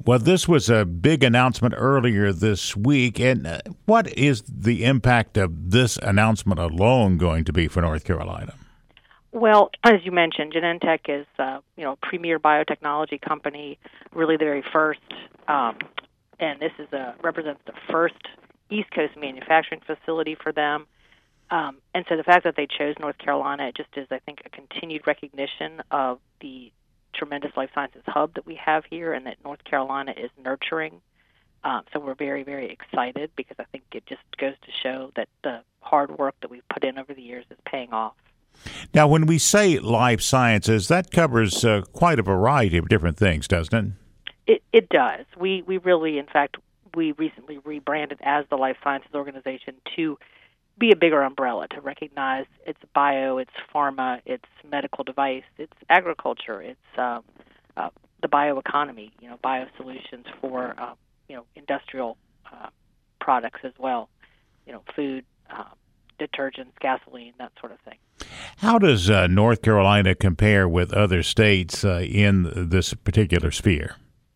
Well, this was a big announcement earlier this week. And what is the impact of this announcement alone going to be for North Carolina? Well, as you mentioned, Genentech is a premier biotechnology company, really the very first, and this represents the first East Coast manufacturing facility for them. And so the fact that they chose North Carolina, it just is, I think, a continued recognition of the tremendous life sciences hub that we have here, and that North Carolina is nurturing. So we're very, very excited, because I think it just goes to show that the hard work that we've put in over the years is paying off. Now, when we say life sciences, that covers quite a variety of different things, doesn't it? It does. We really, in fact, we recently rebranded as the Life Sciences Organization to be a bigger umbrella, to recognize it's bio, it's pharma, it's medical device, it's agriculture, it's the bioeconomy, biosolutions for industrial products as well, food, detergents, gasoline, that sort of thing. How does North Carolina compare with other states in this particular sphere?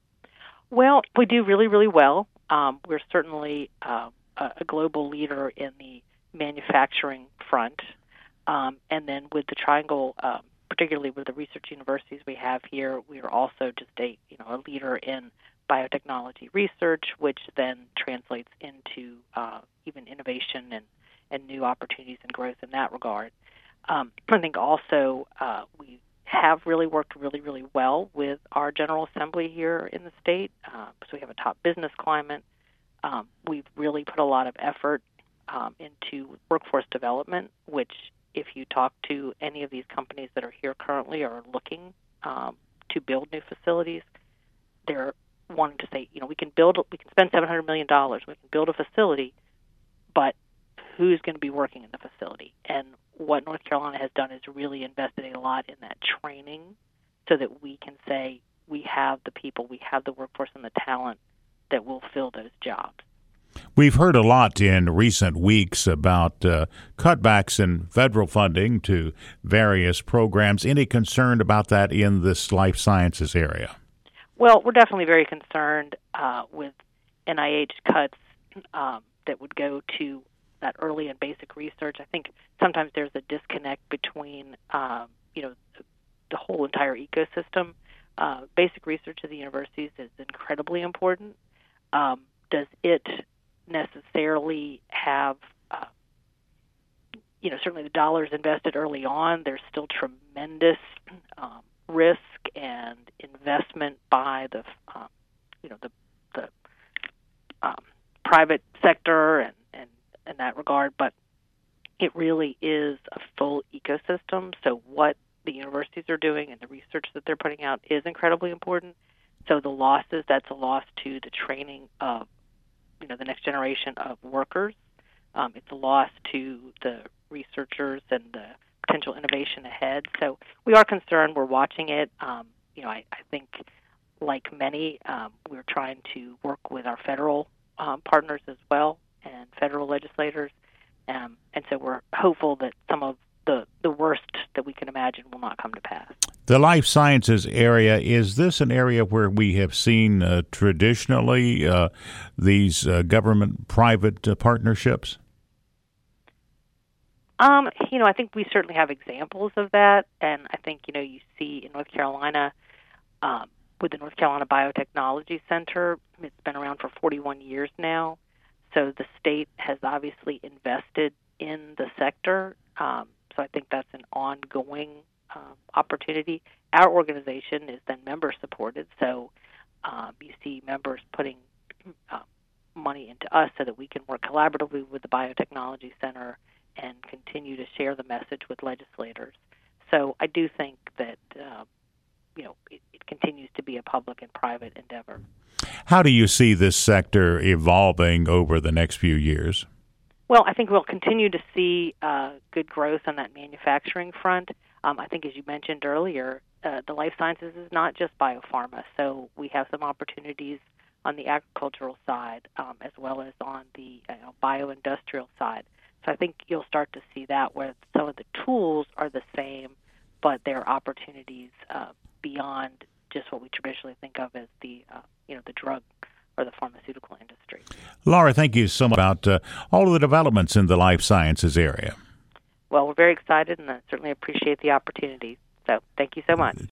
Well, we do really, really well. We're certainly a global leader in the manufacturing front, and then with the Triangle, particularly with the research universities we have here, we are also just a leader in biotechnology research, which then translates into even innovation and new opportunities and growth in that regard. I think also we have really worked really, really well with our General Assembly here in the state. So we have a top business climate. We've really put a lot of effort into workforce development, which if you talk to any of these companies that are here currently or are looking to build new facilities, they're wanting to say, we can spend $700 million, we can build a facility, but who's going to be working in the facility? And what North Carolina has done is really invested a lot in that training, so that we can say we have the people, we have the workforce and the talent that will fill those jobs. We've heard a lot in recent weeks about cutbacks in federal funding to various programs. Any concern about that in this life sciences area? Well, we're definitely very concerned with NIH cuts that would go to that early and basic research. I think sometimes there's a disconnect between, the whole entire ecosystem. Basic research at the universities is incredibly important. Does it necessarily have, certainly the dollars invested early on, there's still tremendous risk and investment by the private sector and in that regard, but it really is a full ecosystem. So what the universities are doing and the research that they're putting out is incredibly important. So the losses, that's a loss to the training of the next generation of workers. It's a loss to the researchers and the potential innovation ahead. So we are concerned. We're watching it. I think, like many, we're trying to work with our federal partners as well and federal legislators. And so we're hopeful that some of the worst that we can imagine will not come to pass. The life sciences area, is this an area where we have seen traditionally these government-private partnerships? I think we certainly have examples of that, and I think, you see in North Carolina, with the North Carolina Biotechnology Center, it's been around for 41 years now, so the state has obviously invested in the sector, so I think that's an ongoing opportunity. Our organization is then member-supported, so you see members putting money into us so that we can work collaboratively with the Biotechnology Center and continue to share the message with legislators. So I do think that it continues to be a public and private endeavor. How do you see this sector evolving over the next few years? Well, I think we'll continue to see good growth on that manufacturing front. I think, as you mentioned earlier, the life sciences is not just biopharma, so we have some opportunities on the agricultural side as well as on the bioindustrial side. So I think you'll start to see that where some of the tools are the same, but there are opportunities beyond just what we traditionally think of as the the drug or the pharmaceutical industry. Laura, thank you so much about all of the developments in the life sciences area. Well, we're very excited, and I certainly appreciate the opportunity. So thank you so much.